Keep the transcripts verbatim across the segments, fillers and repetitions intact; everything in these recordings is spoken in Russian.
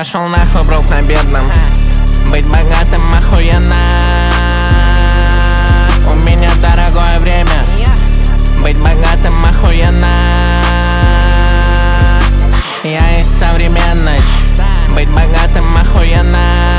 Пошел нахуй, брок на бедном. Быть богатым охуенно. У меня дорогое время. Быть богатым охуенно. Я есть современность. Быть богатым охуенно.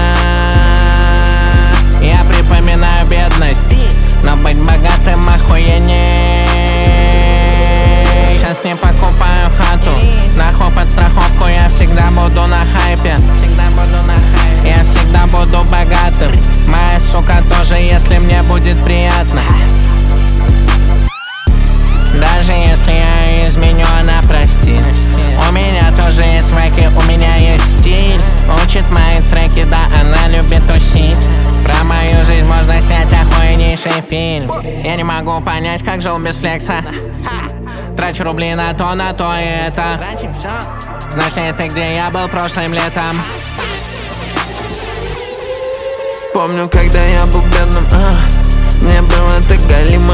Я припоминаю бедность, но быть богатым охуенней. Сейчас не покупаю хату, нахуй под страховку. Я всегда буду на хайпе. Я всегда буду богатым. Моя сука тоже, если мне будет приятно. Даже если я изменю, она простит. У меня тоже есть веки, у меня есть стиль. Учит мои треки, да, она любит тусить. Про мою жизнь можно снять охуеннейший фильм. Я не могу понять, как жил без флекса. Трачу рубли на то, на то и это. Знаешь ли ты, где я был прошлым летом? Помню, когда я был бедным, а, мне было так галимо.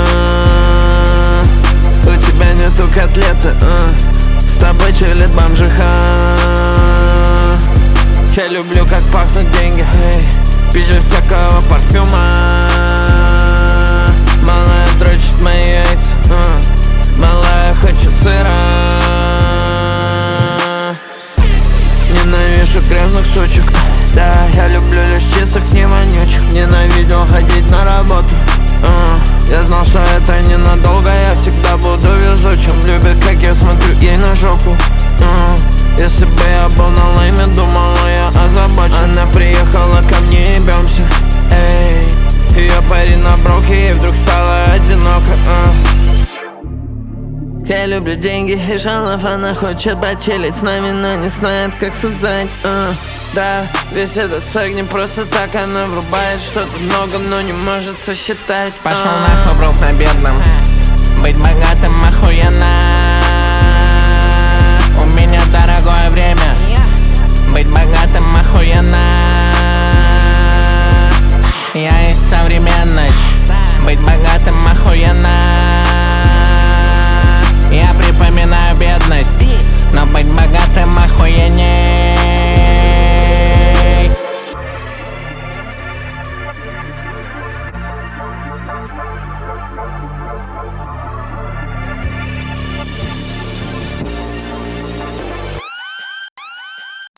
У тебя нету котлеты, а, с тобой чилит бомжиха. Я люблю, как пахнут деньги, эй, пизжу всякого парфюма. Малая дрочит мои яйца, а, малая хочет сыра. Ненавижу грязных сучек, да, я люблю лишь чистых, не вонючих. Ненавидел ходить на работу, uh, я знал, что это ненадолго. Я всегда буду везучим. Любит, как я смотрю ей на жопу, uh, если бы я был на лайме, думала я озабочен. Она приехала ко мне, ебемся, эй. Ее парень на броке, и вдруг стало одиноко, uh. Я люблю деньги и жалов, она хочет почилить с нами, но не знает, как сказать, uh. Да, весь этот секс не просто так. Она врубает что-то много, но не может сосчитать. Пошел uh. нахуй, брок на бедном. Быть богатым охуенно. У меня дорогое время. Быть богатым